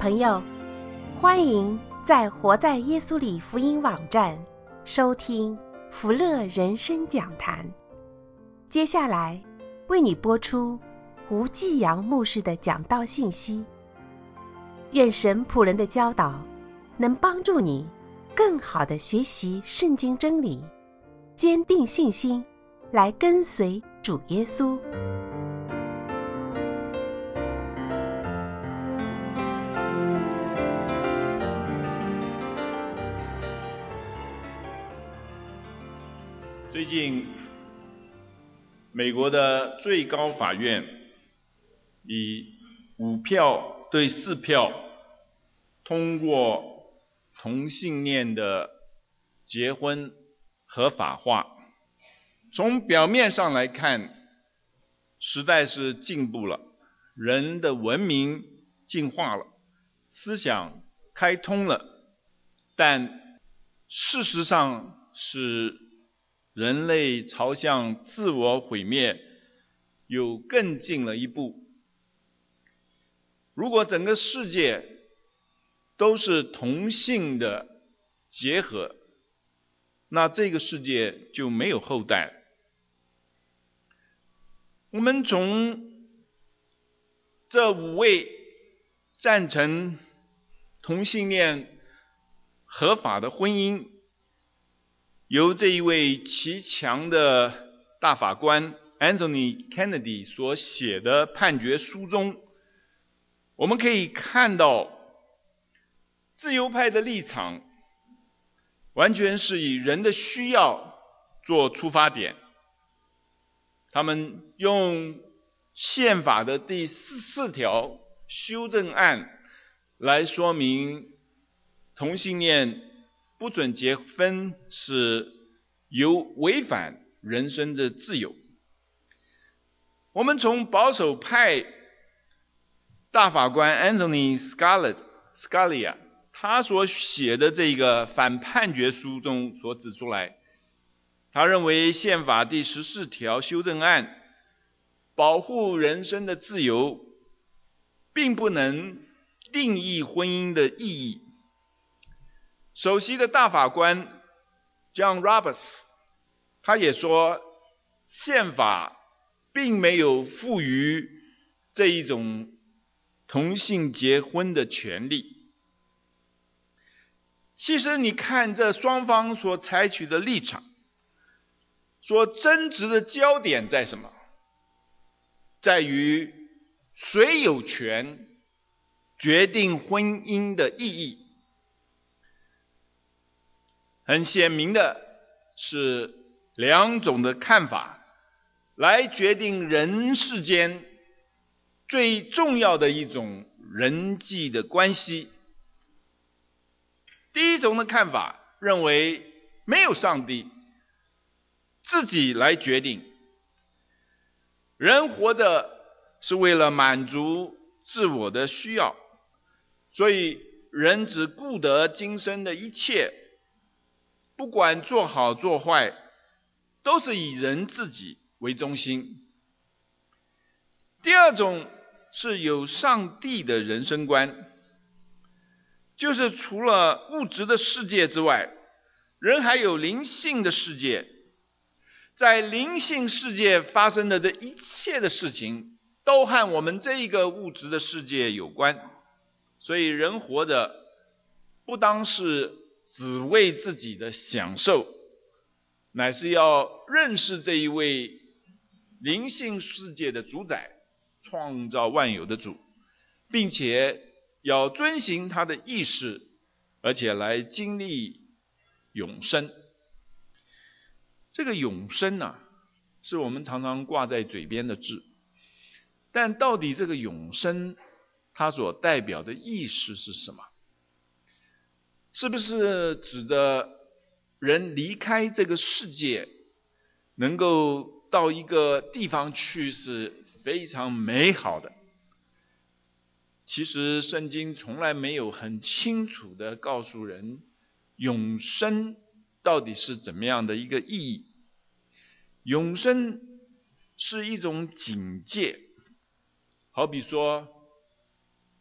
朋友，欢迎在活在耶稣里福音网站收听福乐人生讲坛。接下来为你播出吴继阳牧师的讲道信息。愿神仆人的教导能帮助你更好地学习圣经真理，坚定信心，来跟随主耶稣。 最近，美国的最高法院以5票对4票通过同性恋的结婚合法化。从表面上来看，时代是进步了，人的文明进化了，思想开通了，但事实上是人类朝向自我毁灭又更近了一步。如果整个世界都是同性的结合，那这个世界就没有后代。我们从这5位赞成同性恋合法的婚姻，由这一位骑墙的大法官 Anthony Kennedy 所写的判决书中，我们可以看到自由派的立场完全是以人的需要做出发点。他们用宪法的第14条修正案来说明同性恋不准结婚是违反人身的自由。我们从保守派大法官 Anthony Scalia 他所写的这个反判决书中所指出来，他认为宪法第14条修正案保护人身的自由，并不能定义婚姻的意义。首席的大法官 John Roberts 他也说，宪法并没有赋予这一种同性结婚的权利。其实你看这双方所采取的立场，所争执的焦点在什么？在于谁有权决定婚姻的意义。很显明的是2种的看法来决定人世间最重要的一种人际的关系。第一种的看法认为没有上帝，自己来决定。人活着是为了满足自我的需要，所以人只顾得今生的一切，不管做好做坏，都是以人自己为中心。第二种是有上帝的人生观，就是除了物质的世界之外，人还有灵性的世界。在灵性世界发生的这一切的事情，都和我们这一个物质的世界有关。所以人活着不当是只为自己的享受，乃是要认识这一位灵性世界的主宰，创造万有的主，并且要遵行他的意识，而且来经历永生。这个永生是我们常常挂在嘴边的字，但到底这个永生它所代表的意思是什么？是不是指的人离开这个世界，能够到一个地方去是非常美好的？其实圣经从来没有很清楚地告诉人永生到底是怎么样的一个意义。永生是一种警戒，好比说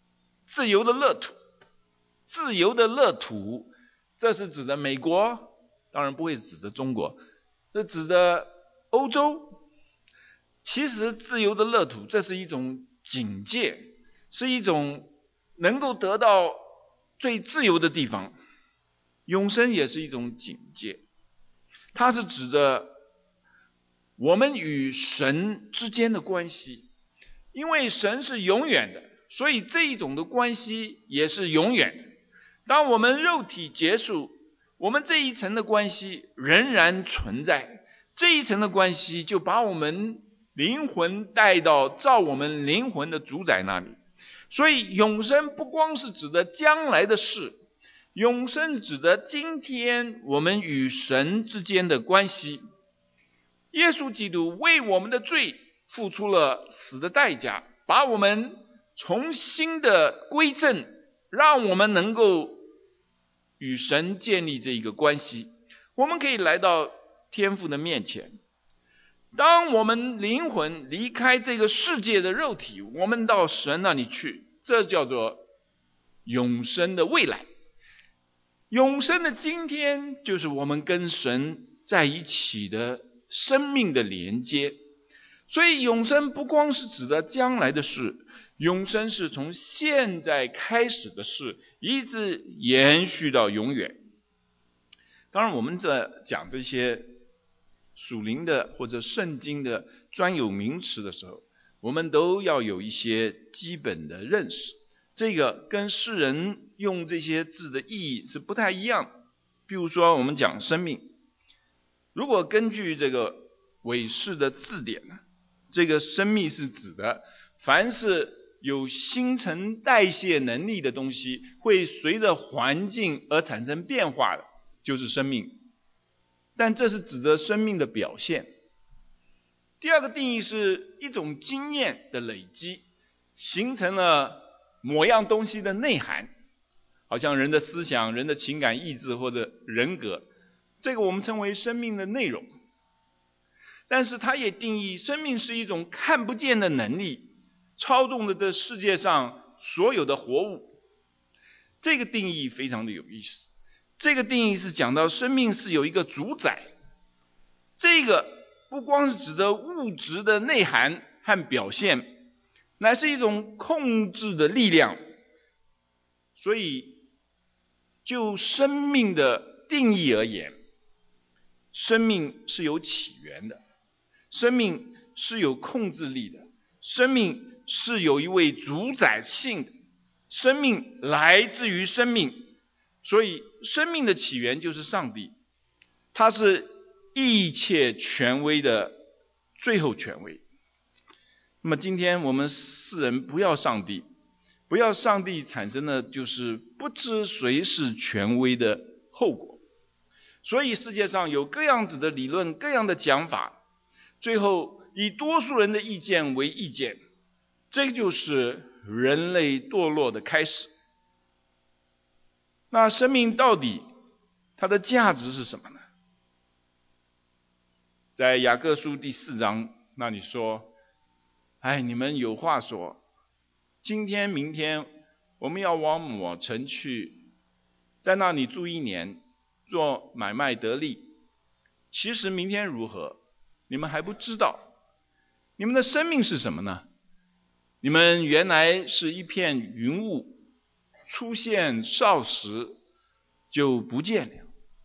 自由的乐土。自由的乐土，这是指的美国，当然不会指的中国，是指的欧洲。其实自由的乐土，这是一种境界，是一种能够得到最自由的地方。永生也是一种境界，它是指的我们与神之间的关系。因为神是永远的，所以这一种的关系也是永远的。当我们肉体结束，我们这一层的关系仍然存在，这一层的关系就把我们灵魂带到造我们灵魂的主宰那里。所以永生不光是指的将来的事，永生指的今天我们与神之间的关系。耶稣基督为我们的罪付出了死的代价，把我们重新的归正，让我们能够与神建立这一个关系。我们可以来到天父的面前。当我们灵魂离开这个世界的肉体，我们到神那里去，这叫做永生的未来。永生的今天，就是我们跟神在一起的生命的连接。所以永生不光是指的将来的事，永生是从现在开始的事，一直延续到永远。当然我们在讲这些属灵的或者圣经的专有名词的时候，我们都要有一些基本的认识，这个跟世人用这些字的意义是不太一样的。比如说我们讲生命，如果根据这个韦氏的字典呢，这个生命是指的凡是有新陈代谢能力的东西，会随着环境而产生变化的，就是生命。但这是指的生命的表现。第二个定义是一种经验的累积，形成了某样东西的内涵，好像人的思想、人的情感、意志或者人格，这个我们称为生命的内容。但是它也定义生命是一种看不见的能力，操纵了这世界上所有的活物。这个定义非常的有意思。这个定义是讲到生命是有一个主宰，这个不光是指的物质的内涵和表现，乃是一种控制的力量。所以就生命的定义而言，生命是有起源的，生命是有控制力的，生命是有一位主宰性的，生命来自于生命。所以生命的起源就是上帝，他是一切权威的最后权威。那么今天我们世人不要上帝，不要上帝产生的就是不知谁是权威的后果。所以世界上有各样子的理论，各样的讲法，最后以多数人的意见为意见，这就是人类堕落的开始。那生命到底它的价值是什么呢？在雅各书第4章那里说，你们有话说，今天明天我们要往某城去，在那里住1年，做买卖得利。其实明天如何，你们还不知道。你们的生命是什么呢？你们原来是一片云雾，出现少时就不见了。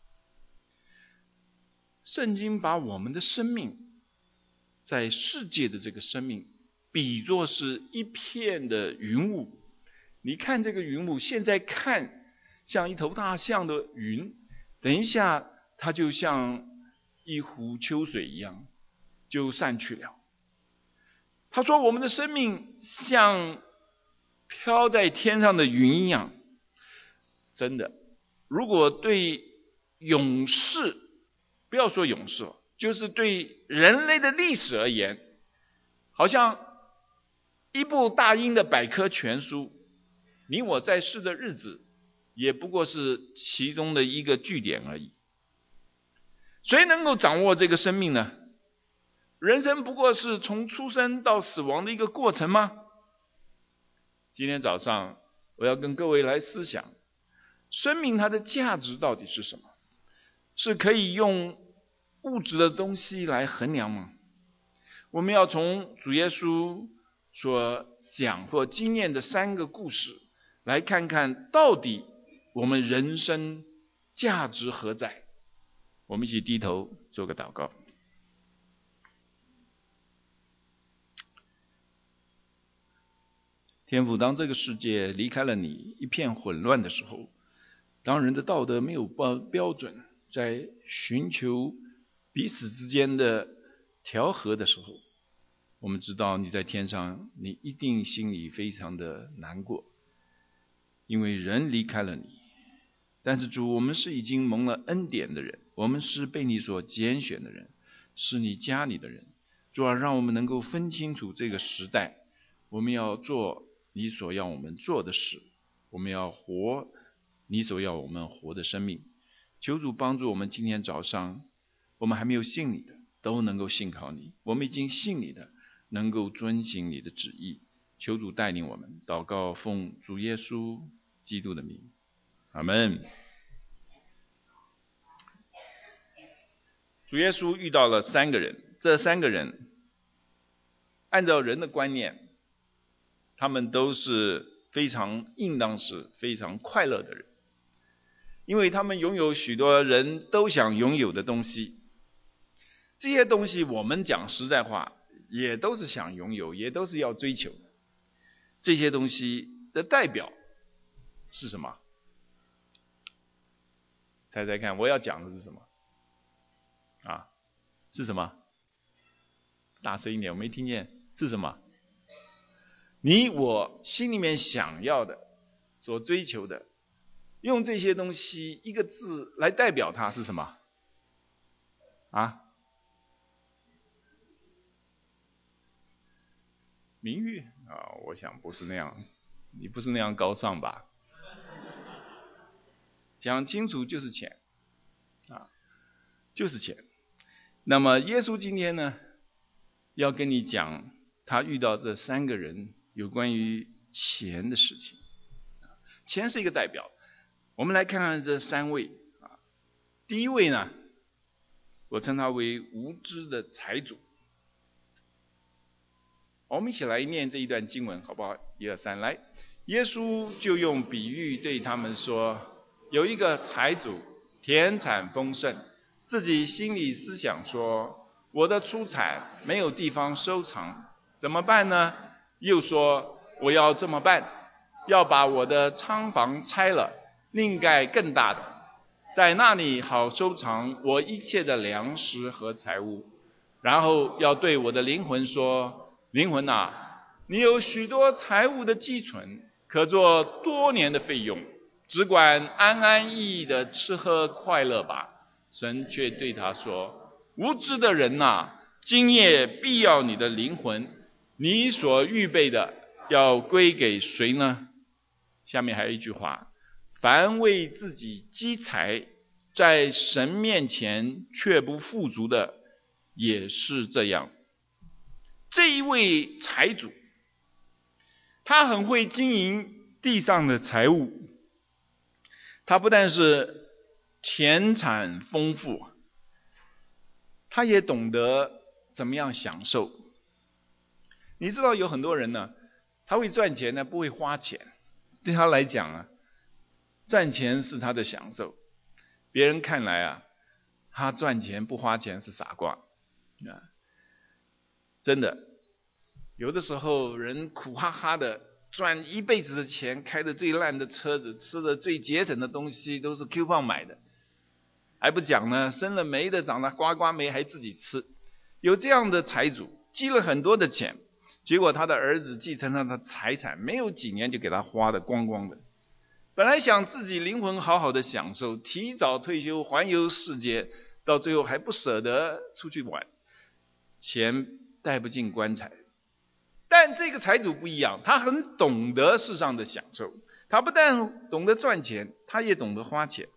圣经把我们的生命，在世界的这个生命比作是一片的云雾。你看这个云雾，现在看像一头大象的云，等一下它就像一湖秋水一样就散去了。他说我们的生命像飘在天上的云一样。真的，如果对永世，不要说永世，就是对人类的历史而言，好像一部大英的百科全书，你我在世的日子也不过是其中的一个据点而已。谁能够掌握这个生命呢？人生不过是从出生到死亡的一个过程吗？今天早上我要跟各位来思想，生命它的价值到底是什么？是可以用物质的东西来衡量吗？我们要从主耶稣所讲或经验的3个故事来看看，到底我们人生价值何在？我们一起低头做个祷告。天父，当这个世界离开了你，一片混乱的时候，当人的道德没有标准，在寻求彼此之间的调和的时候，我们知道你在天上，你一定心里非常的难过，因为人离开了你。但是主，我们是已经蒙了恩典的人，我们是被你所拣选的人，是你家里的人。主啊，让我们能够分清楚这个时代，我们要做你所要我们做的事，我们要活你所要我们活的生命。求主帮助我们，今天早上我们还没有信你的都能够信靠你，我们已经信你的能够遵行你的旨意。求主带领我们，祷告奉主耶稣基督的名，阿们。主耶稣遇到了3个人，这3个人按照人的观念，他们都是应当是非常快乐的人，因为他们拥有许多人都想拥有的东西。这些东西我们讲实在话，也都是想拥有，也都是要追求的。这些东西的代表是什么？猜猜看，我要讲的是什么？是什么？大声一点，我没听见。是什么？你我心里面想要的，所追求的，用这些东西一个字来代表它是什么？名誉我想不是那样，你不是那样高尚吧？讲清楚就是钱就是钱。那么耶稣今天呢，要跟你讲他遇到这3个人有关于钱的事情。钱是一个代表，我们来看看这3位第一位呢，我称他为无知的财主。我们一起来念这一段经文好不好？1、2、3，来。耶稣就用比喻对他们说，有一个财主田产丰盛，自己心里思想说，我的出产没有地方收藏，怎么办呢？又说，我要这么办，要把我的仓房拆了，另盖更大的，在那里好收藏我一切的粮食和财物。然后要对我的灵魂说，灵魂啊，你有许多财物的积存，可做多年的费用，只管安安逸逸的吃喝快乐吧。神却对他说，无知的人啊，今夜必要你的灵魂，你所预备的要归给谁呢？下面还有一句话，凡为自己积财，在神面前却不富足的，也是这样。这一位财主，他很会经营地上的财物，他不但是田产丰富，他也懂得怎么样享受。你知道有很多人呢，他会赚钱呢，不会花钱。对他来讲赚钱是他的享受。别人看来他赚钱不花钱是傻瓜真的，有的时候人苦哈哈的赚一辈子的钱，开的最烂的车子，吃的最节省的东西都是 coupon 买的，还不讲呢，生了霉的长了呱呱霉还自己吃。有这样的财主，积了很多的钱，结果他的儿子继承了他的财产，没有几年就给他花的光光的。本来想自己灵魂好好的享受，提早退休环游世界，到最后还不舍得出去玩，钱带不进棺材。但这个财主不一样，他很懂得世上的享受，他不但懂得赚钱，他也懂得花钱。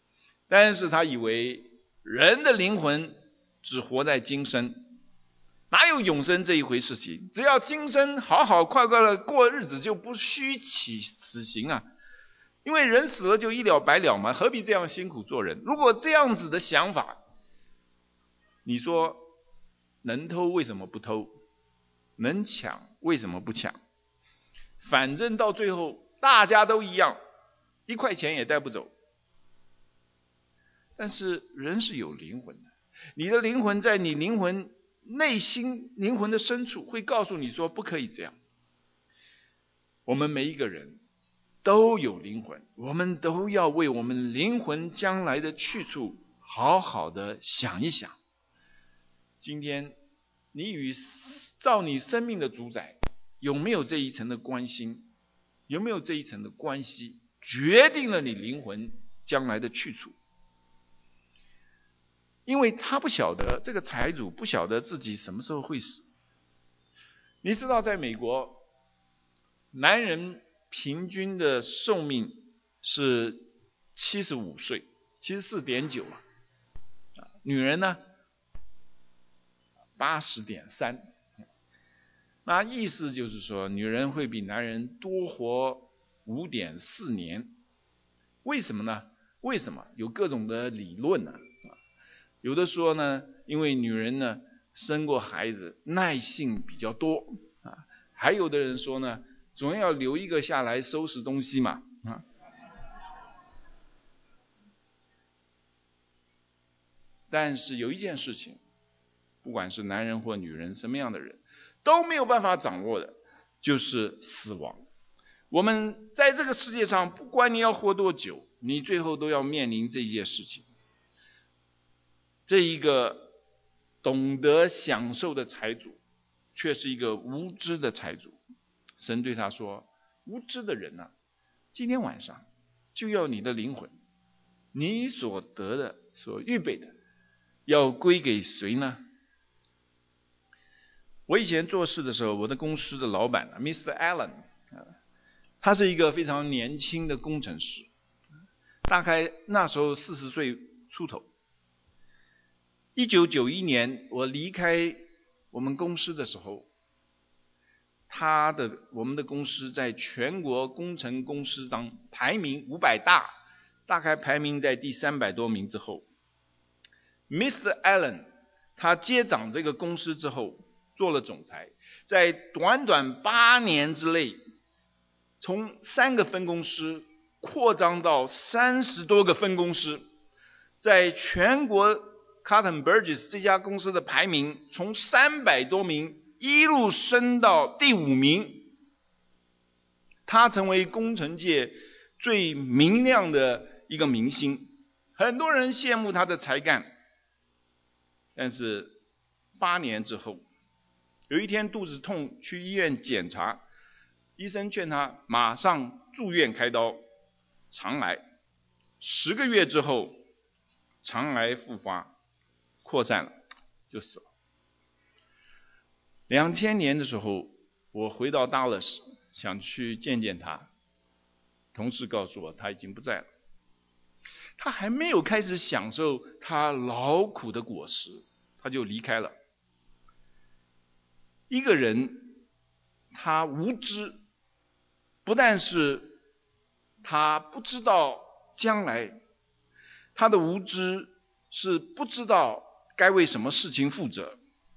但是他以为人的灵魂只活在今生， 哪有永生这一回事情？只要今生好好快快的过日子，就不虚起死刑啊！因为人死了就一了百了嘛，何必这样辛苦做人？如果这样子的想法，你说能偷为什么不偷？能抢为什么不抢？反正到最后大家都一样，1块钱也带不走。但是人是有灵魂的，你的灵魂在你灵魂内心灵魂的深处会告诉你说不可以这样。我们每一个人都有灵魂，我们都要为我们灵魂将来的去处好好的想一想。今天你与造你生命的主宰有没有这一层的关心，有没有这一层的关系，决定了你灵魂将来的去处。因为他不晓得，这个财主不晓得自己什么时候会死。你知道在美国，男人平均的寿命是75岁，74.9啊，女人呢80.3。那意思就是说，女人会比男人多活5.4年。为什么呢？为什么？有各种的理论呢。有的说呢，因为女人呢生过孩子，耐性比较多啊。还有的人说呢，总要留一个下来收拾东西嘛啊。但是有一件事情，不管是男人或女人，什么样的人都没有办法掌握的，就是死亡。我们在这个世界上，不管你要活多久，你最后都要面临这件事情。这一个懂得享受的财主，却是一个无知的财主。神对他说：无知的人啊，今天晚上就要你的灵魂，你所得的所预备的要归给谁呢？我以前做事的时候，我的公司的老板Mr. Allen， 他是一个非常年轻的工程师，大概那时候40岁出头。1991年我离开我们公司的时候，我们的公司在全国工程公司当排名500大，大概排名在第300多名之后。Mr. Allen 他接掌这个公司之后，做了总裁，在短短8年之内，从3个分公司扩张到30多个分公司，在全国Cotton Burgess 这家公司的排名从300多名一路升到第5名，他成为工程界最明亮的一个明星，很多人羡慕他的才干。但是8年之后，有一天肚子痛去医院检查，医生劝他马上住院开刀，肠癌。10个月之后，肠癌复发扩散了，就死了。2000年的时候，我回到 Dallas 想去见见他，同事告诉我他已经不在了。他还没有开始享受他劳苦的果实，他就离开了。一个人他无知，不但是他不知道将来，他的无知是不知道该为什么事情负责。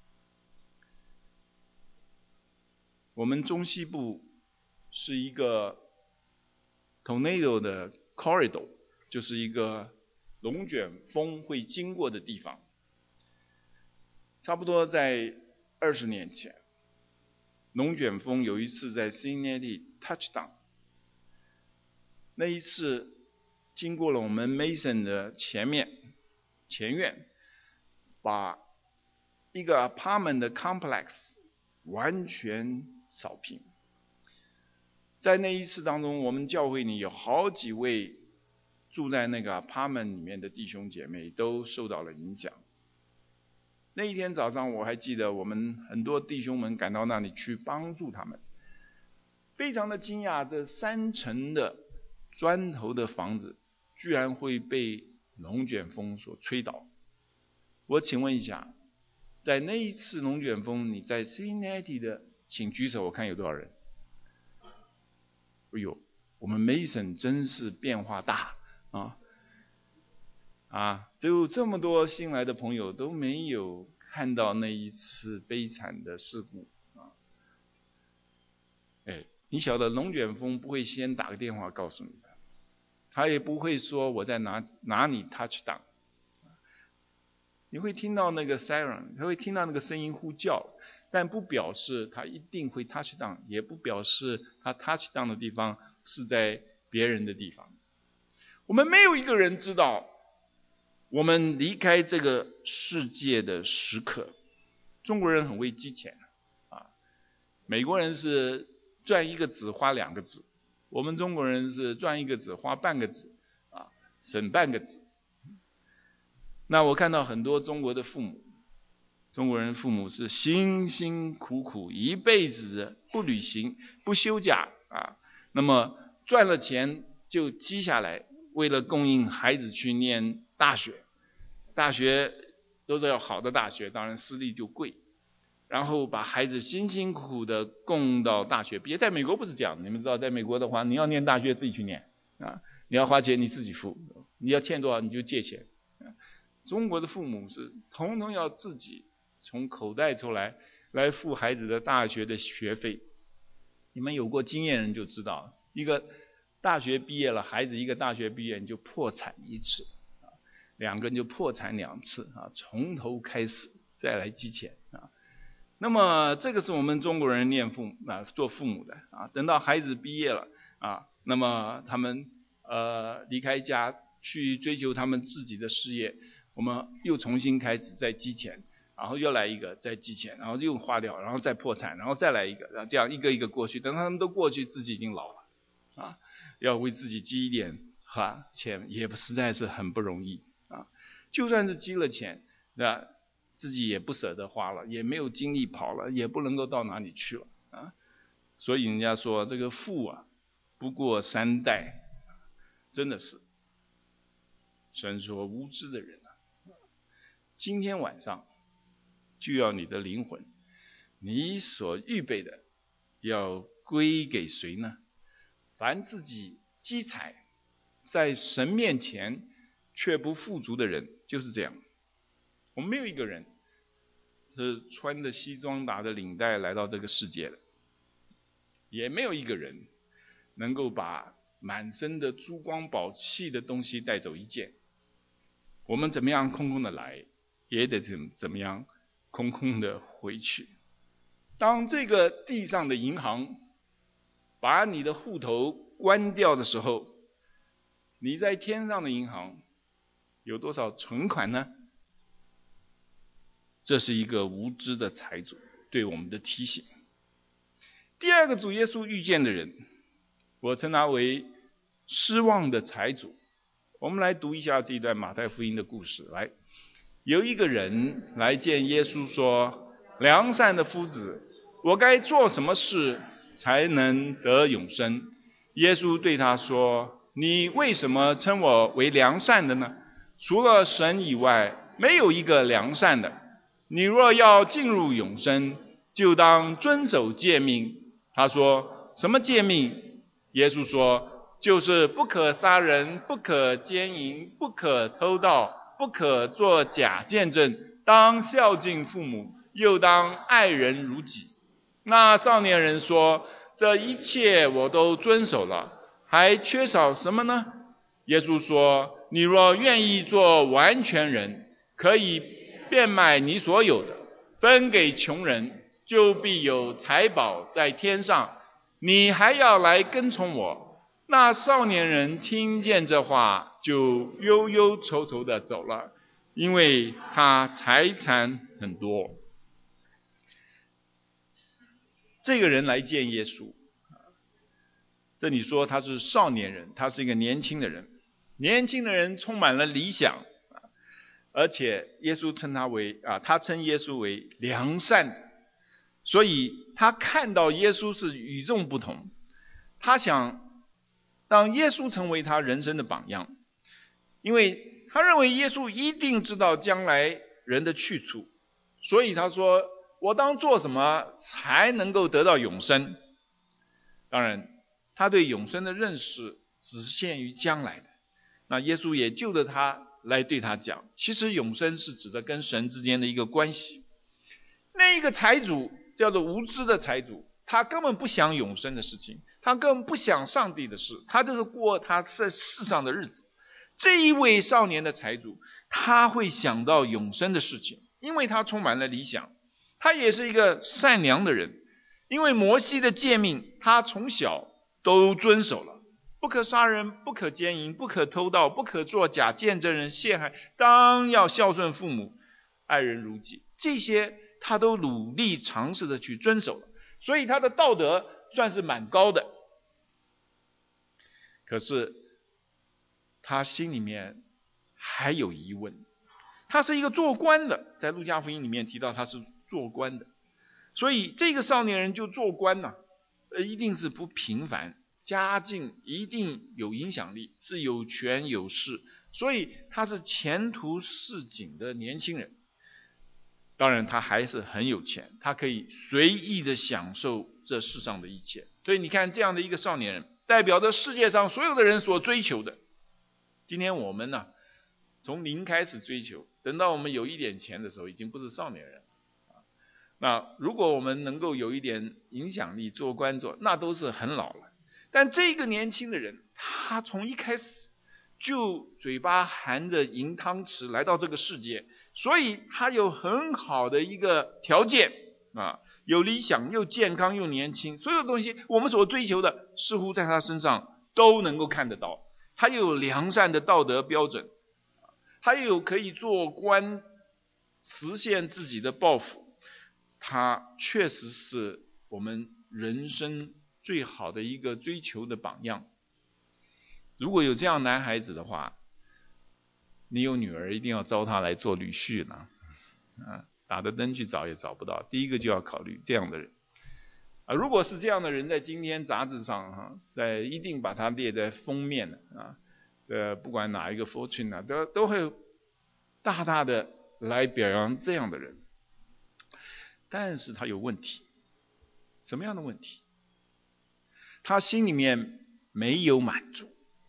我们中西部是一个 tornado 的 corridor， 就是一个龙卷风会经过的地方。差不多在20年前，龙卷风有一次在 Cincinnati touchdown， 那一次经过了我们 Mason 的前院，把一个 apartment 的 complex 完全扫平。在那一次当中，我们教会里有好几位住在那个 apartment 里面的弟兄姐妹都受到了影响。那一天早上我还记得，我们很多弟兄们赶到那里去帮助他们，非常的惊讶，这3层的砖头的房子居然会被龙卷风所吹倒。我请问一下， 在那一次龙卷风，你在 Cincinnati 的，请举手，我看有多少人。哎呦，我们梅省真是变化大就这么多新来的朋友都没有看到那一次悲惨的事故你晓得龙卷风不会先打个电话告诉你的，他也不会说我在哪里 touch down， 你会听到那个 siren， 他会听到那个声音呼叫，但不表示他一定会 touch down， 也不表示他 touch down 的地方是在别人的地方。我们没有一个人知道我们离开这个世界的时刻。中国人很会积钱美国人是赚一个子花2个子，我们中国人是赚一个子花半个子省半个子。那我看到很多中国的父母，中国人父母是辛辛苦苦一辈子不旅行不休假那么赚了钱就积下来，为了供应孩子去念大学，大学都是要好的大学，当然私立就贵，然后把孩子辛辛苦苦的供到大学毕业。在美国不是这样，你们知道在美国的话，你要念大学自己去念你要花钱你自己付，你要欠多少你就借钱中国的父母是统统要自己从口袋出来付孩子的大学的学费。你们有过经验人就知道，一个大学毕业了，孩子一个大学毕业你就破产1次2个人就破产2次从头开始再来积钱那么这个是我们中国人做父母的等到孩子毕业了那么他们离开家去追求他们自己的事业，我们又重新开始再积钱，然后又来一个再积钱，然后又花掉，然后再破产，然后再来一个，然后这样一个一个过去。等他们都过去，自己已经老了要为自己积一点钱也实在是很不容易就算是积了钱自己也不舍得花了，也没有精力跑了，也不能够到哪里去了所以人家说这个富不过3代，真的是神说无知的人今天晚上就要你的灵魂，你所预备的要归给谁呢？凡自己积财在神面前却不富足的人就是这样。我们没有一个人是穿着西装打着领带来到这个世界的，也没有一个人能够把满身的珠光宝气的东西带走一件。我们怎么样空空的来，也得怎么样空空的回去。当这个地上的银行把你的户头关掉的时候，你在天上的银行有多少存款呢？这是一个无知的财主对我们的提醒。第二个主耶稣遇见的人，我称他为失望的财主。我们来读一下这一段马太福音的故事。来，有一个人来见耶稣说，良善的夫子，我该做什么事才能得永生？耶稣对他说，你为什么称我为良善的呢？除了神以外，没有一个良善的。你若要进入永生，就当遵守诫命。他说，什么诫命？耶稣说，就是不可杀人，不可奸淫，不可偷盗，不可作假见证，当孝敬父母，又当爱人如己。那少年人说，这一切我都遵守了，还缺少什么呢？耶稣说，你若愿意做完全人，可以变卖你所有的，分给穷人，就必有财宝在天上。你还要来跟从我。那少年人听见这话，就忧忧愁愁的走了，因为他财产很多。这个人来见耶稣，这里说他是少年人，他是一个年轻的人。年轻的人充满了理想，而且耶稣称他为他称耶稣为良善的，所以他看到耶稣是与众不同，他想让耶稣成为他人生的榜样，因为他认为耶稣一定知道将来人的去处， 所以他说，我当做什么才能够得到永生？当然他对永生的认识只限于将来的。那耶稣也就着他来对他讲，其实永生是指的跟神之间的一个关系。那一个财主叫做无知的财主，他根本不想永生的事情，他根本不想上帝的事，他就是过他在世上的日子。这一位少年的财主，他会想到永生的事情，因为他充满了理想，他也是一个善良的人，因为摩西的诫命他从小都遵守了，不可杀人，不可奸淫，不可偷盗，不可作假见证人陷害，当要孝顺父母，爱人如己，这些他都努力尝试的去遵守了，所以他的道德算是蛮高的。可是他心里面还有疑问，他是一个做官的，在路加福音里面提到他是做官的，所以这个少年人就做官呢，一定是不平凡，家境一定有影响力，是有权有势，所以他是前途似锦的年轻人。当然他还是很有钱，他可以随意的享受这世上的一切。所以你看，这样的一个少年人，代表着世界上所有的人所追求的。今天我们呢，从零开始追求，等到我们有一点钱的时候，已经不是少年人了。那如果我们能够有一点影响力，做官做，那都是很老了。但这个年轻的人，他从一开始就嘴巴含着银汤匙来到这个世界，所以他有很好的一个条件啊，有理想，又健康又年轻，所有东西我们所追求的似乎在他身上都能够看得到。他又有良善的道德标准，他又有可以做官实现自己的抱负，他确实是我们人生最好的一个追求的榜样。如果有这样男孩子的话，你有女儿一定要招他来做女婿呢，打着灯去找也找不到，第一个就要考虑这样的人。如果是这样的人，在今天杂志上一定把他列在封面的不管哪一个 Fortune 都会大大的来表扬这样的人。但是他有问题，什么样的问题？他心里面没有满足，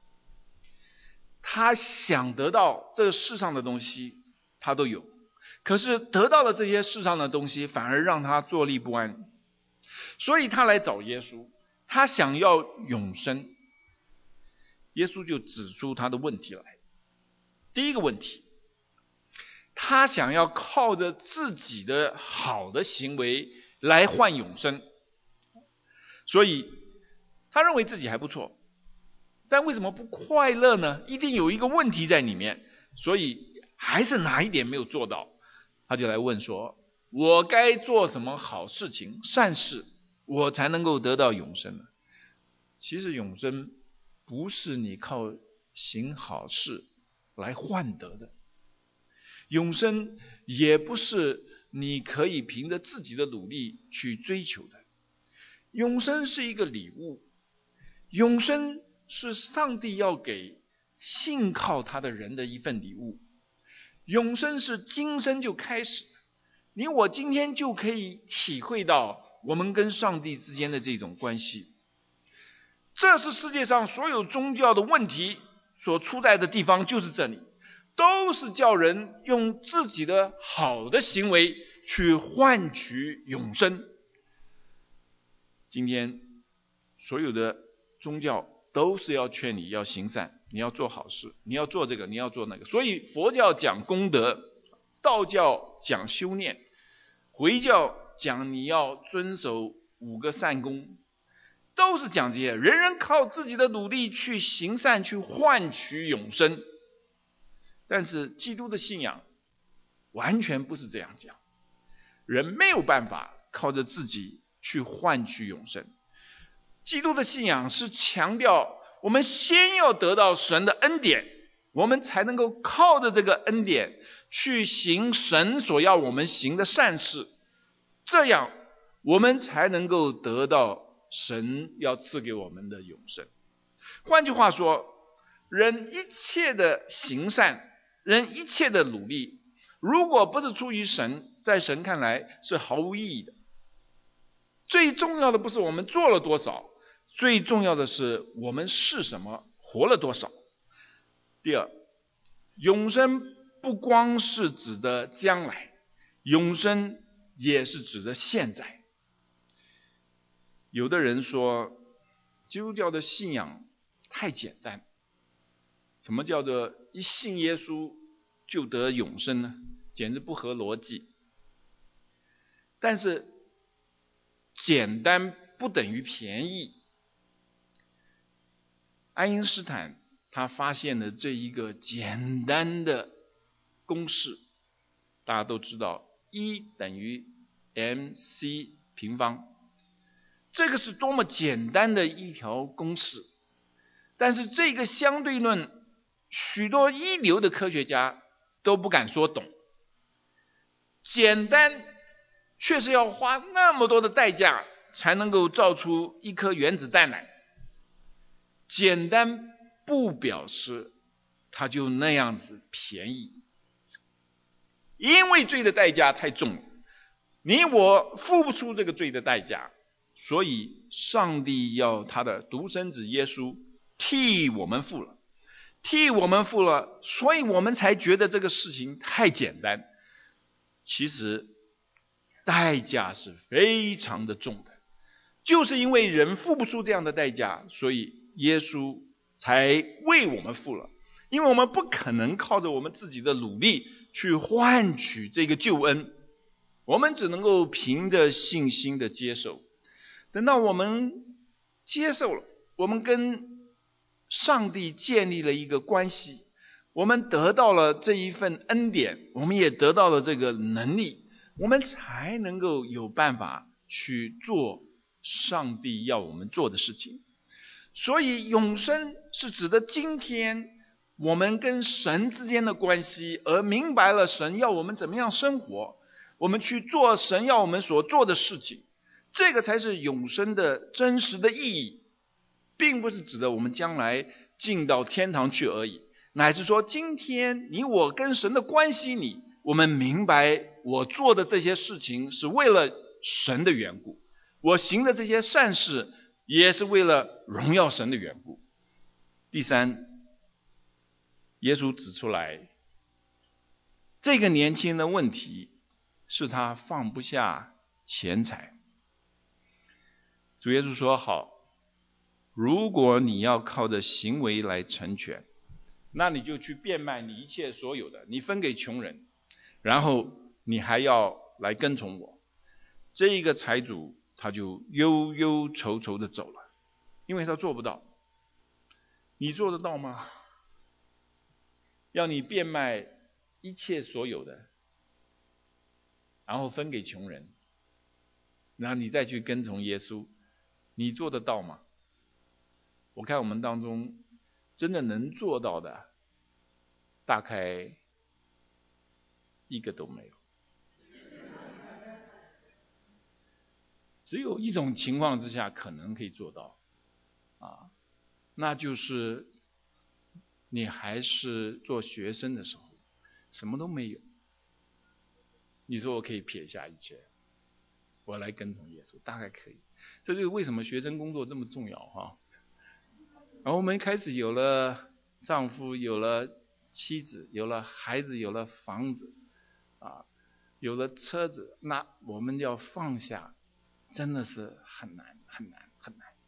他想得到这个世上的东西他都有，可是得到了这些世上的东西反而让他坐立不安，所以他来找耶稣，他想要永生。耶稣就指出他的问题来。第一个问题，他想要靠着自己的好的行为来换永生，所以他认为自己还不错，但为什么不快乐呢？一定有一个问题在里面，所以还是哪一点没有做到，他就来问说，我该做什么好事情善事，我才能够得到永生呢？其实永生不是你靠行好事来换得的，永生也不是你可以凭着自己的努力去追求的。永生是一个礼物，永生是上帝要给信靠他的人的一份礼物。永生是今生就开始，你我今天就可以体会到我们跟上帝之间的这种关系。这是世界上所有宗教的问题所出在的地方，就是这里，都是叫人用自己的好的行为去换取永生。今天所有的宗教都是要劝你要行善，你要做好事，你要做这个，你要做那个。所以佛教讲功德，道教讲修炼，回教讲你要遵守5个善功，都是讲这些，人人靠自己的努力去行善，去换取永生。但是基督的信仰完全不是这样讲，人没有办法靠着自己去换取永生。基督的信仰是强调我们先要得到神的恩典，我们才能够靠着这个恩典去行神所要我们行的善事，这样我们才能够得到神要赐给我们的永生。换句话说，人一切的行善，人一切的努力， 如果不是出于神，在神看来是毫无意义的。最重要的不是我们做了多少，最重要的是我们是什么，活了多少。第二，永生不光是指的将来，永生也是指的现在。有的人说基督教的信仰太简单，什么叫做一信耶稣就得永生呢？简直不合逻辑。但是简单不等于便宜。爱因斯坦他发现了这一个简单的公式，大家都知道 E 等于 mc 平方，这个是多么简单的一条公式。但是这个相对论许多一流的科学家都不敢说懂，简单确实要花那么多的代价才能够造出一颗原子弹来。简单不表示它就那样子便宜，因为罪的代价太重了，你我付不出这个罪的代价，所以上帝要他的独生子耶稣替我们付了，所以我们才觉得这个事情太简单。其实代价是非常的重的，就是因为人付不出这样的代价，所以耶稣才为我们付了。因为我们不可能靠着我们自己的努力去换取这个救恩，我们只能够凭着信心的接受。等到我们接受了，我们跟上帝建立了一个关系，我们得到了这一份恩典，我们也得到了这个能力，我们才能够有办法去做上帝要我们做的事情。所以永生是指的今天我们跟神之间的关系，而明白了神要我们怎么样生活，我们去做神要我们所做的事情，这个才是永生的真实的意义，并不是指的我们将来进到天堂去而已，乃是说今天你我跟神的关系里，我们明白我做的这些事情是为了神的缘故，我行的这些善事也是为了荣耀神的缘故。第三，耶稣指出来这个年轻人的问题是他放不下钱财。主耶稣说，好，如果你要靠着行为来成全，那你就去变卖你一切所有的，你分给穷人，然后你还要来跟从我。这一个财主他就忧忧愁愁的走了，因为他做不到。你做得到吗？要你变卖一切所有的，然后分给穷人，然后你再去跟从耶稣，你做得到吗？我看我们当中真的能做到的大概一个都没有。只有一种情况之下可能可以做到那就是你还是做学生的时候，什么都没有，你说我可以撇下一切，我来跟从耶稣，大概可以。这就是为什么学生工作这么重要然后我们开始有了丈夫，有了妻子，有了孩子，有了房子有了车子，那我们要放下真的是很难很难很难。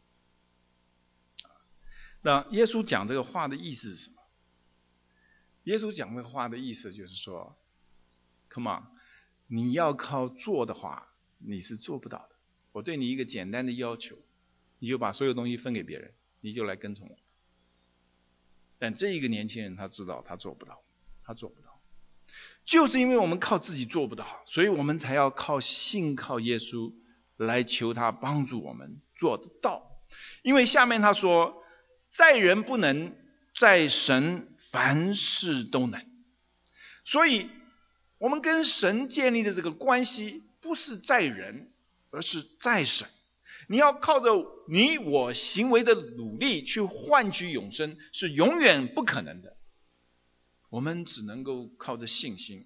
那耶稣讲这个话的意思是什么？耶稣讲这个话的意思就是说 Come on， 你要靠做的话你是做不到的，我对你一个简单的要求，你就把所有东西分给别人，你就来跟从我。但这一个年轻人他知道他做不到，就是因为我们靠自己做不到，所以我们才要信靠耶稣来求他帮助我们做得到。因为下面他说，在人不能，在神凡事都能。所以我们跟神建立的这个关系不是在人，而是在神。你要靠着你我行为的努力去换取永生是永远不可能的，我们只能够靠着信心，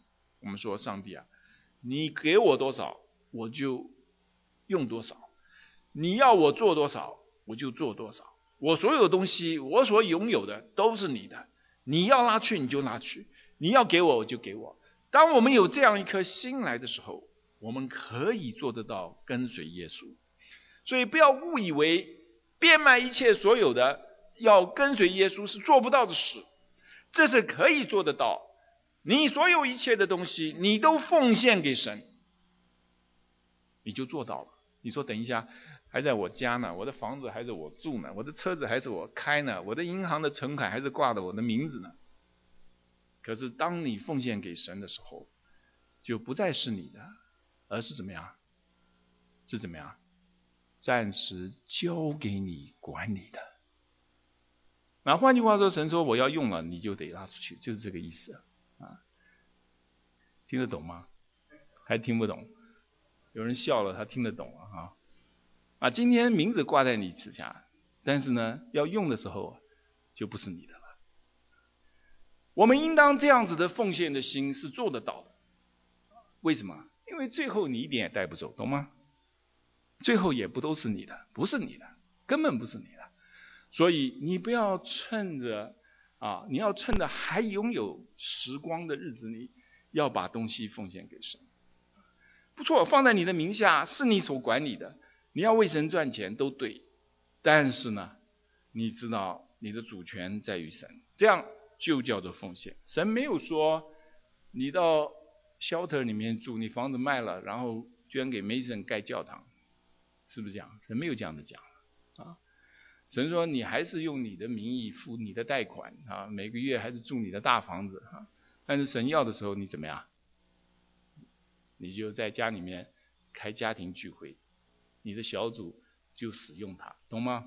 我们说上帝啊，你给我多少我就用多少，你要我做多少我就做多少，我所有的东西我所拥有的都是你的，你要拿去你就拿去，你要给我我就给我。当我们有这样一颗心来的时候，我们可以做得到跟随耶稣。所以不要误以为变卖一切所有的要跟随耶稣是做不到的事，这是可以做得到。你所有一切的东西你都奉献给神，你就做到了。你说等一下还在我家呢，我的房子还是我住呢，我的车子还是我开呢，我的银行的存款还是挂着我的名字呢。可是当你奉献给神的时候，就不再是你的，而是怎么样？是怎么样？暂时交给你管理的。那换句话说，神说我要用了你就得拉出去，就是这个意思啊。听得懂吗？还听不懂？有人笑了，他听得懂了啊。今天名字挂在你指下，但是呢要用的时候就不是你的了。我们应当这样子的奉献的心是做得到的。为什么？因为最后你一点也带不走，懂吗？最后也不都是你的，不是你的，根本不是你的。所以你不要趁着你要趁着还拥有时光的日子里，要把东西奉献给神。不错，放在你的名下是你所管理的，你要为神赚钱都对，但是呢你知道你的主权在于神，这样就叫做奉献。神没有说你到 shelter 里面住，你房子卖了然后捐给 Mason 盖教堂，是不是这样？神没有这样的讲啊。神说你还是用你的名义付你的贷款每个月还是住你的大房子但是神要的时候你怎么样？你就在家里面开家庭聚会，你的小组就使用它，懂吗？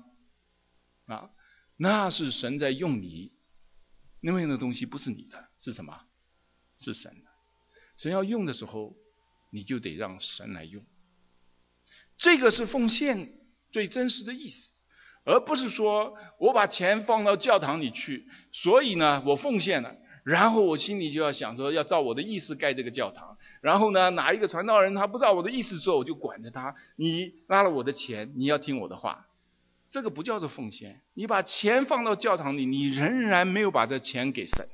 那是神在用你，因为那东西不是你的，是什么？是神的。神要用的时候你就得让神来用，这个是奉献最真实的意思，而不是说我把钱放到教堂里去，所以呢我奉献了，然后我心里就要想说要照我的意思盖这个教堂，然后呢哪一个传道人他不照我的意思做，我就管着他，你拿了我的钱你要听我的话，这个不叫做奉献。你把钱放到教堂里，你仍然没有把这钱给神，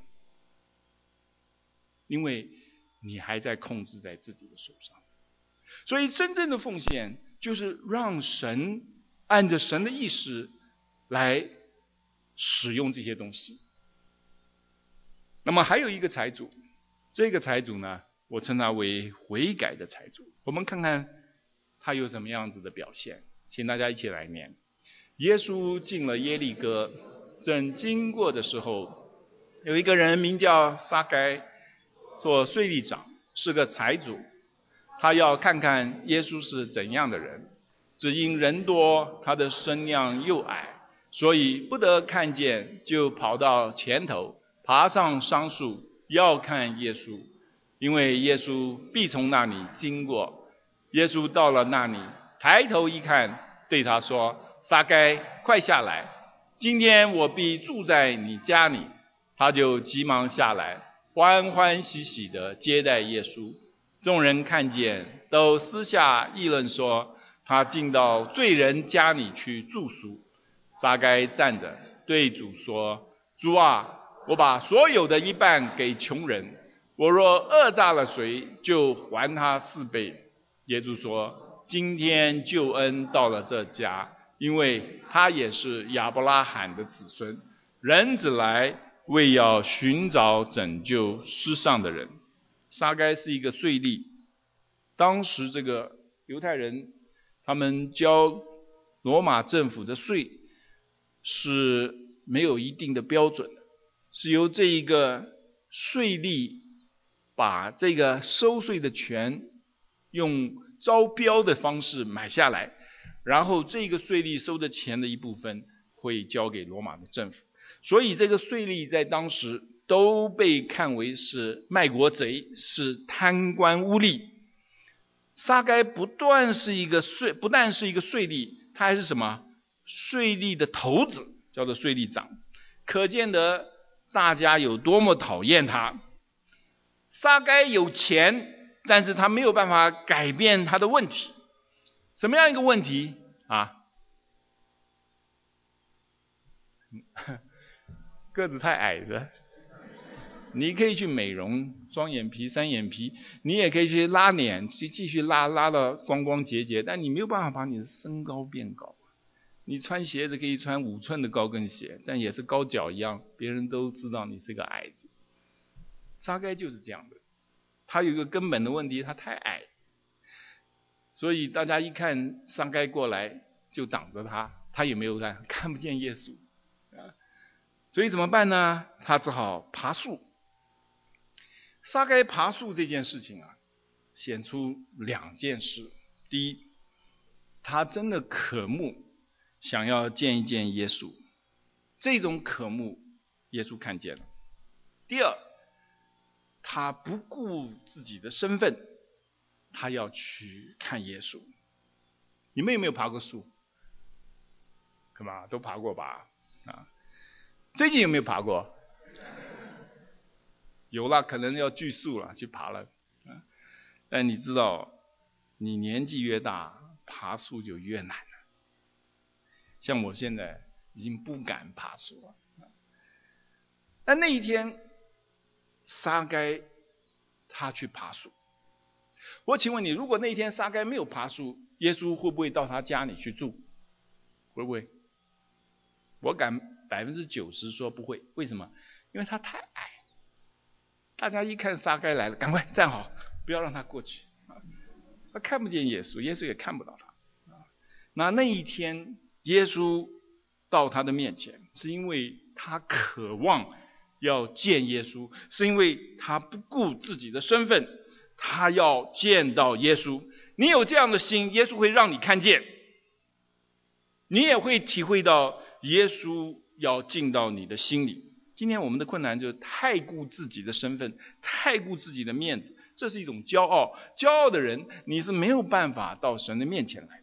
因为你还在控制在自己的手上。所以真正的奉献就是让神按着神的意识来使用这些东西。那么还有一个财主，这个财主呢我称他为悔改的财主。我们看看他有什么样子的表现，请大家一起来念。耶稣进了耶利哥，正经过的时候，有一个人名叫撒该，做税吏长，是个财主。他要看看耶稣是怎样的人，只因人多，他的身量又矮，所以不得看见，就跑到前头，爬上桑树，要看耶稣，因为耶稣必从那里经过。耶稣到了那里，抬头一看，对他说：撒该，快下来，今天我必住在你家里。他就急忙下来，欢欢喜喜地接待耶稣。众人看见，都私下议论说，他进到罪人家里去住宿。撒该站着对主说：主啊，我把所有的一半给穷人，我若讹诈了谁，就还他4倍。耶稣说：今天救恩到了这家，因为他也是亚伯拉罕的子孙。人子来，为要寻找拯救世上的人。撒该是一个税吏，当时这个犹太人他们交罗马政府的税是没有一定的标准的，是由这一个税吏把这个收税的权用招标的方式买下来，然后这个税吏收的钱的一部分会交给罗马的政府，所以这个税吏在当时都被看为是卖国贼，是贪官污吏。撒该不但是一个税吏，他还是什么？税吏的头子，叫做税吏长，可见得大家有多么讨厌他。 撒该有钱，但是他没有办法改变他的问题。什么样一个问题啊？个子太矮的，你可以去美容，双眼皮、三眼皮，你也可以去拉脸，去继续拉到光光洁洁，但你没有办法把你的身高变高。你穿鞋子可以穿5寸的高跟鞋，但也是高脚一样，别人都知道你是个矮子。撒该就是这样的，他有一个根本的问题，他太矮，所以大家一看撒该过来就挡着他，他也没有看不见耶稣啊。所以怎么办呢？他只好爬树。撒该爬树这件事情啊，显出2件事。第一，他真的渴慕，想要见一见耶稣，这种渴慕耶稣看见了。第二，他不顾自己的身份，他要去看耶稣。你们有没有爬过树？干嘛都爬过吧？啊，最近有没有爬过？有了，可能要锯树了，去爬了。但你知道，你年纪越大，爬树就越难了。像我现在已经不敢爬树了。但那一天，撒该他去爬树。我请问你，如果那一天撒该没有爬树，耶稣会不会到他家里去住？会不会？我敢90%说不会。为什么？因为他太矮，大家一看撒该来了，赶快站好，不要让他过去。他看不见耶稣，耶稣也看不到他。那一天耶稣到他的面前，是因为他渴望要见耶稣，是因为他不顾自己的身份，他要见到耶稣。你有这样的心，耶稣会让你看见，你也会体会到耶稣要进到你的心里。今天我们的困难就是太顾自己的身份，太顾自己的面子，这是一种骄傲。骄傲的人，你是没有办法到神的面前来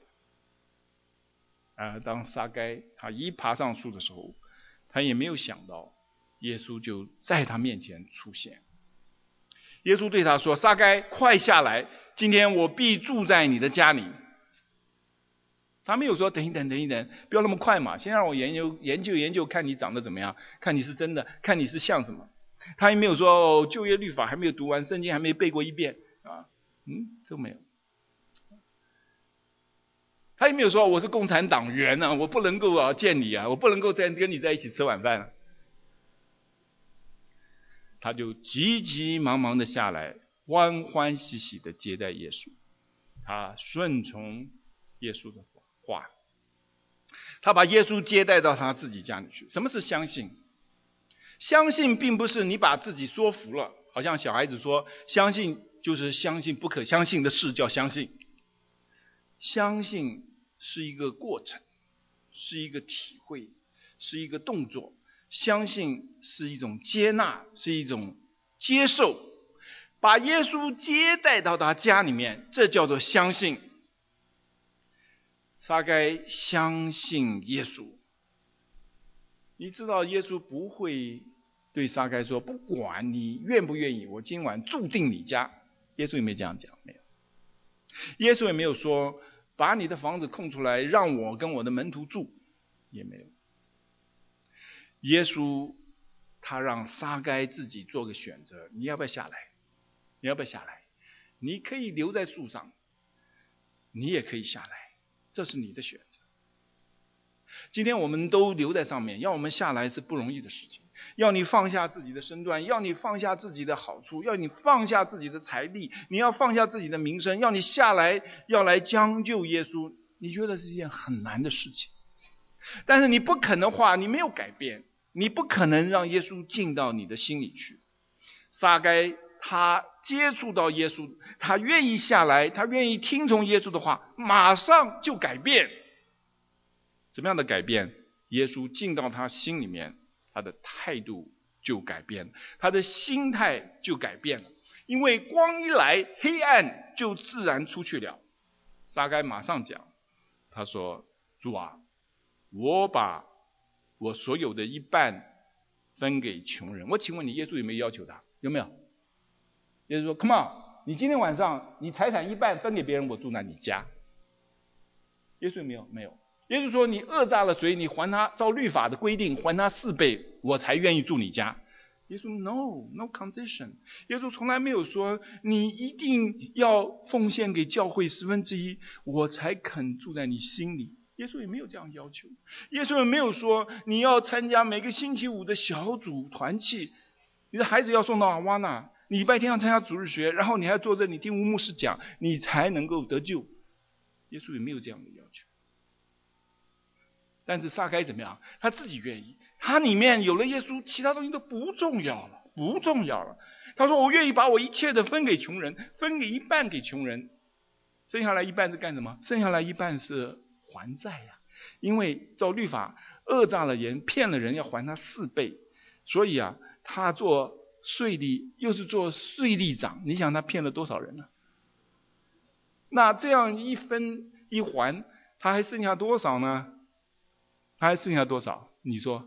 的。当撒该他一爬上树的时候，他也没有想到耶稣就在他面前出现。耶稣对他说：撒该，快下来，今天我必住在你的家里。他没有说等一等，不要那么快嘛，先让我研究，看你长得怎么样，看你是真的，看你是像什么。他也没有说旧约律法还没有读完，圣经还没背过一遍啊，都没有。他也没有说我是共产党员啊，我不能够见你啊，我不能够再跟你在一起吃晚饭了。他就急急忙忙的下来，欢欢喜喜的接待耶稣。他顺从耶稣的话，他把耶稣接待到他自己家里去。什么是相信？相信并不是你把自己说服了，好像小孩子说相信就是相信不可相信的事叫相信。相信是一个过程，是一个体会，是一个动作。相信是一种接纳，是一种接受。把耶稣接待到他家里面，这叫做相信。撒该相信耶稣。你知道耶稣不会对撒该说，不管你愿不愿意，我今晚住进你家。耶稣也没这样讲，没有。耶稣也没有说把你的房子空出来让我跟我的门徒住，也没有。耶稣他让撒该自己做个选择，你要不要下来？你要不要下来？你可以留在树上，你也可以下来，这是你的选择。今天我们都留在上面，要我们下来是不容易的事情。要你放下自己的身段，要你放下自己的好处，要你放下自己的财力，你要放下自己的名声，要你下来要来将就耶稣，你觉得是一件很难的事情。但是你不肯的话，你没有改变，你不可能让耶稣进到你的心里去。撒该他接触到耶稣，他愿意下来，他愿意听从耶稣的话，马上就改变。什么样的改变？耶稣进到他心里面，他的态度就改变了，他的心态就改变了。因为光一来，黑暗就自然出去了。撒该马上讲，他说：主啊，我把我所有的一半分给穷人。我请问你，耶稣有没有要求他？有没有？ 耶稣说 Come on， 你今天晚上你财产一半分给别人，我住在你家。耶稣没有。耶稣说你讹诈了谁，你还他照律法的规定还他4倍，我才愿意住你家。耶稣 No condition。 耶稣从来没有说你一定要奉献给教会1/10，我才肯住在你心里。耶稣也没有这样要求。耶稣也没有说你要参加每个星期五的小组团契，你的孩子要送到阿瓦那，你礼拜天要参加主日学，然后你还要坐着你听吴牧师讲，你才能够得救。耶稣也没有这样的要求。但是撒该怎么样？他自己愿意，他里面有了耶稣，其他东西都不重要了。他说我愿意把我一切的分给穷人，分给一半给穷人，剩下来一半是干什么？剩下来一半是还债呀。因为照律法，讹诈了人骗了人要还他4倍，所以他做税吏，又是做税吏长，你想他骗了多少人呢？那这样一分一还，他还剩下多少呢？你说？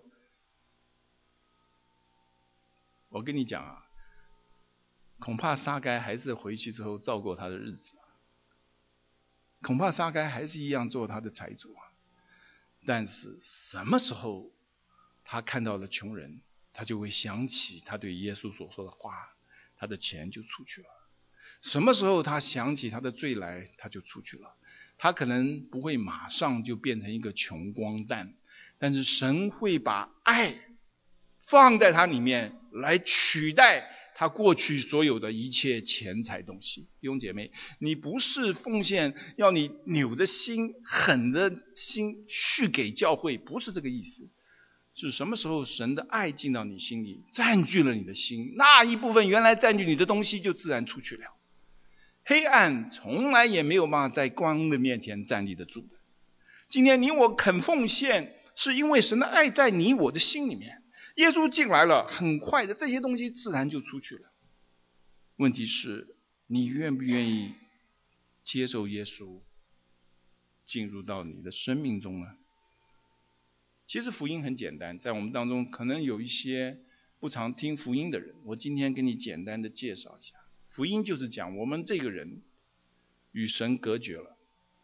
我跟你讲恐怕撒该还是回去之后照过他的日子，恐怕撒该还是一样做他的财主。但是什么时候他看到了穷人，他就会想起他对耶稣所说的话，他的钱就出去了。什么时候他想起他的罪来，他就出去了。他可能不会马上就变成一个穷光蛋，但是神会把爱放在他里面，来取代他过去所有的一切钱财东西。弟兄姐妹，你不是奉献要你扭着心狠着心去给教会，不是这个意思。是什么时候神的爱进到你心里，占据了你的心，那一部分原来占据你的东西就自然出去了。黑暗从来也没有办法在光的面前站立得住的。今天你我肯奉献，是因为神的爱在你我的心里面，耶稣进来了，很快的这些东西自然就出去了。问题是你愿不愿意接受耶稣进入到你的生命中呢？其实福音很简单，在我们当中可能有一些不常听福音的人，我今天给你简单的介绍一下。福音就是讲我们这个人与神隔绝了，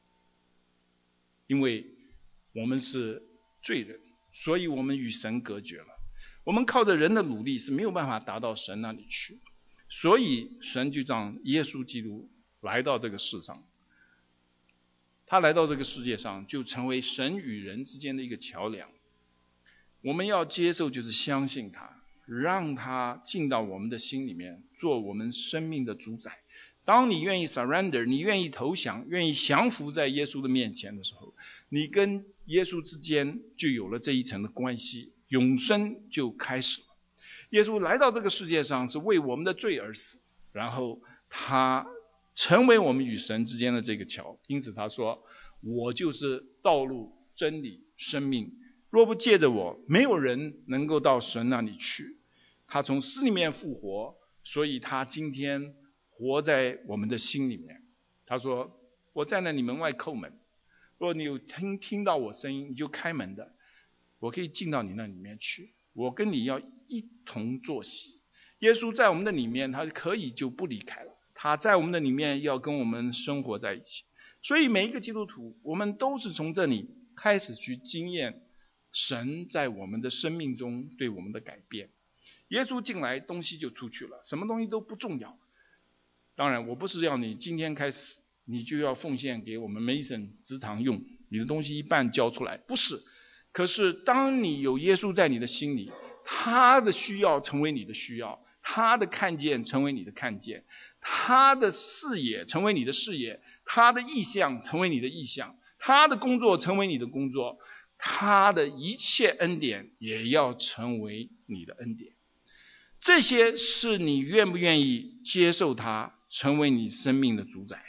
因为我们是罪人，所以我们与神隔绝了。我们靠着人的努力是没有办法达到神那里去，所以神就让耶稣基督来到这个世上。他来到这个世界上，就成为神与人之间的一个桥梁。我们要接受，就是相信他，让他进到我们的心里面，做我们生命的主宰。当你愿意 surrender， 你愿意投降，愿意降服在耶稣的面前的时候，你跟耶稣之间就有了这一层的关系，永生就开始了。耶稣来到这个世界上是为我们的罪而死，然后他成为我们与神之间的这个桥。因此他说，我就是道路真理生命，若不借着我，没有人能够到神那里去。他从死里面复活，所以他今天活在我们的心里面。他说，我站在你门外叩门，若你有听到我声音，你就开门的，我可以进到你那里面去，我跟你要一同坐席。耶稣在我们的里面，他可以就不离开了，他在我们的里面要跟我们生活在一起。所以每一个基督徒，我们都是从这里开始去经验神在我们的生命中对我们的改变。耶稣进来，东西就出去了，什么东西都不重要。当然我不是要你今天开始你就要奉献给我们 Mason 职堂用，你的东西一半交出来，不是。可是当你有耶稣在你的心里，他的需要成为你的需要，他的看见成为你的看见，他的视野成为你的视野，他的意向成为你的意向，他的工作成为你的工作，他的一切恩典也要成为你的恩典。这些是你愿不愿意接受他成为你生命的主宰。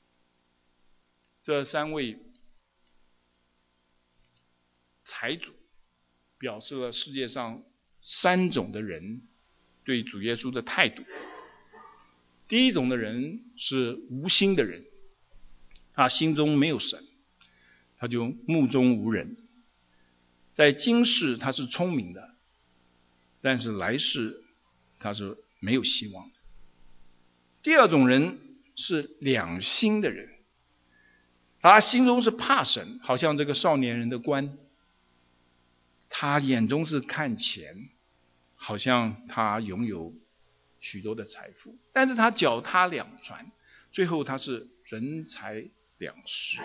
这3位财主表示了世界上3种的人对主耶稣的态度。第一种的人是无心的人，他心中没有神，他就目中无人。在今世他是聪明的，但是来世他是没有希望的。 第二种人是两心的人，他心中是怕神，好像这个少年人的官，他眼中是看钱，好像他拥有许多的财富，但是他脚踏两船，最后他是人财两失。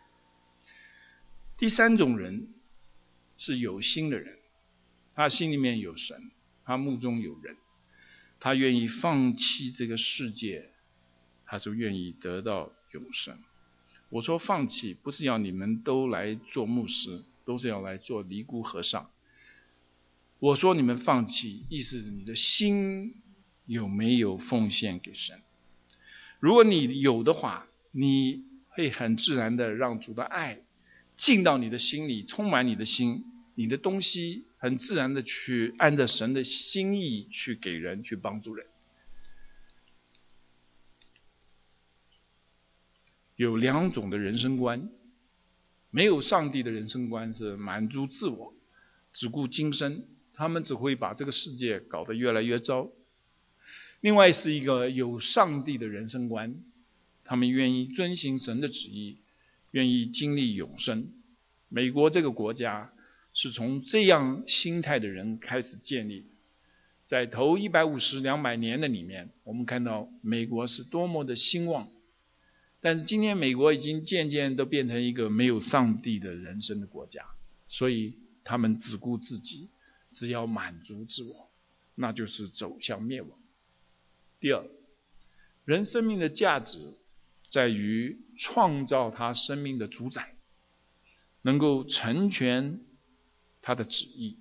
第三种人是有心的人，他心里面有神，他目中有人，他愿意放弃这个世界，他就愿意得到永生。我说放弃，不是要你们都来做牧师，都是要来做尼姑和尚。我说你们放弃，意思是你的心有没有奉献给神。如果你有的话，你会很自然的让主的爱进到你的心里，充满你的心，你的东西很自然的去按照神的心意去给人，去帮助人。有两种的人生观，没有上帝的人生观是满足自我，只顾今生，他们只会把这个世界搞得越来越糟。另外是一个有上帝的人生观，他们愿意遵行神的旨意，愿意经历永生。美国这个国家是从这样心态的人开始建立，在头150、200年的里面，我们看到美国是多么的兴旺。但是今天美国已经渐渐都变成一个没有上帝的人生的国家，所以他们只顾自己，只要满足自我，那就是走向灭亡。第二，人生命的价值在于创造他生命的主宰，能够成全他的旨意。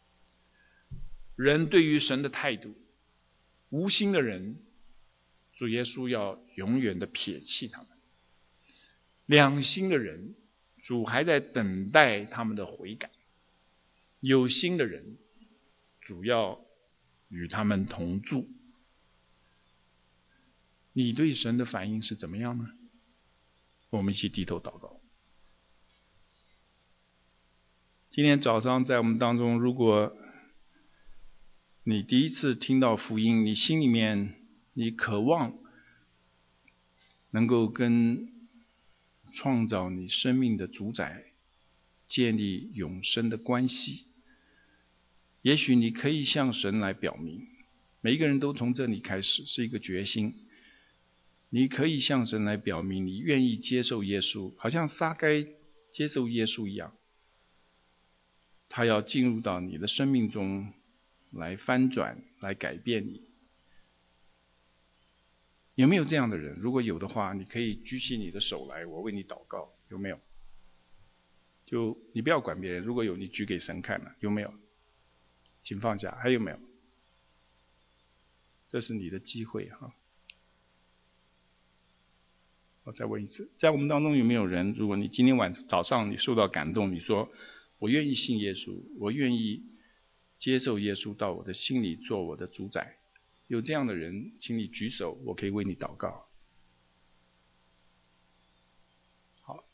人对于神的态度，无心的人，主耶稣要永远的撇弃他们。两心的人，主还在等待他们的悔改。有心的人，主要与他们同住。你对神的反应是怎么样呢？我们一起低头祷告。今天早上在我们当中，如果你第一次听到福音，你心里面你渴望能够跟创造你生命的主宰建立永生的关系，也许你可以向神来表明，每一个人都从这里开始是一个决心。你可以向神来表明你愿意接受耶稣，好像撒该接受耶稣一样，他要进入到你的生命中来翻转，来改变你。有没有这样的人？如果有的话，你可以举起你的手来，我为你祷告。有没有？就你不要管别人，如果有你举给神看了，有没有？请放下。还有没有？这是你的机会哈。我再问一次，在我们当中有没有人，如果你今天早上你受到感动，你说我愿意信耶稣，我愿意接受耶稣到我的心里做我的主宰，有这样的人请你举手，我可以为你祷告。好，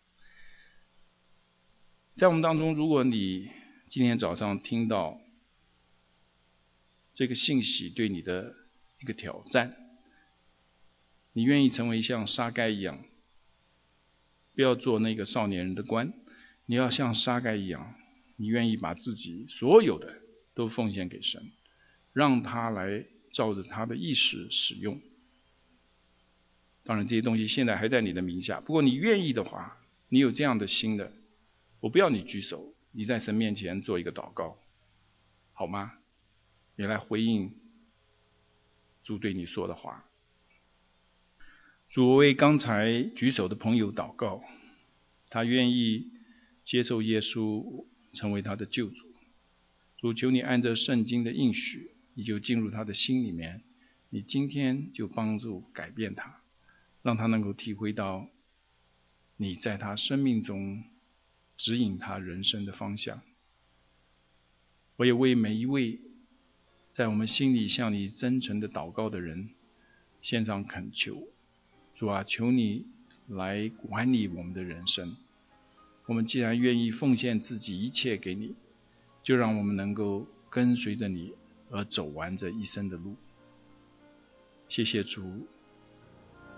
在我们当中，如果你今天早上听到这个信息对你的一个挑战，你愿意成为像撒该一样，不要做那个少年人的官，你要像撒该一样，你愿意把自己所有的都奉献给神，让他来照着他的意识使用。当然这些东西现在还在你的名下，不过你愿意的话，你有这样的心的，我不要你举手，你在神面前做一个祷告，好吗？你来回应主对你说的话。主，我为刚才举手的朋友祷告，他愿意接受耶稣成为他的救主。主，求你按照圣经的应许，你就进入他的心里面，你今天就帮助改变他，让他能够体会到你在他生命中指引他人生的方向。我也为每一位在我们心里向你真诚的祷告的人献上恳求。主啊，求你来管理我们的人生。我们既然愿意奉献自己一切给你，就让我们能够跟随着你而走完这一生的路。谢谢主，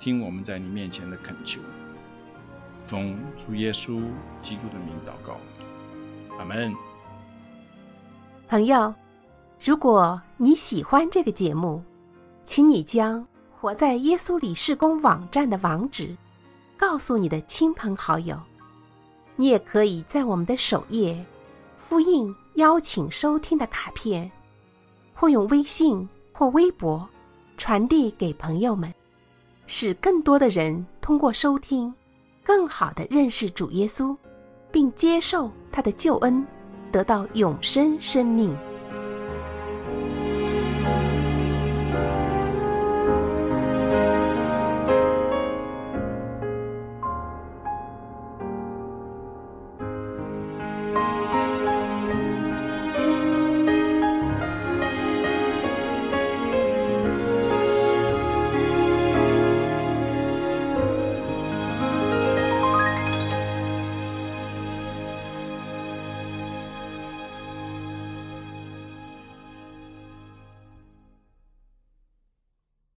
听我们在你面前的恳求，奉主耶稣基督的名祷告，阿们。 朋友，如果你喜欢这个节目，请你将活在耶稣里事工网站的网址告诉你的亲朋好友。你也可以在我们的首页复印邀请收听的卡片，或用微信或微博传递给朋友们，使更多的人通过收听更好地认识主耶稣，并接受他的救恩，得到永生生命。